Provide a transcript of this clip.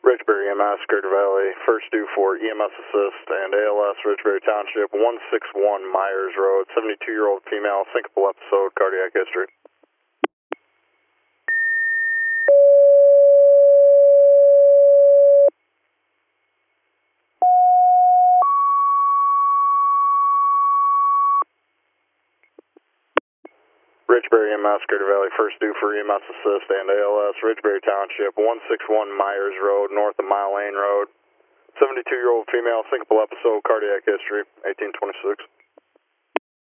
Ridgebury EMS, Greater Valley, first due for EMS assist and ALS, Ridgebury Township, 161 Myers Road, 72-year-old female, syncopal episode, cardiac history. Ridgebury EMS, Greater Valley, first due for EMS assist and ALS, Ridgebury Township, 161 Myers Road, north of Mile Lane Road, 72-year-old female, syncopal episode, cardiac history, 1826.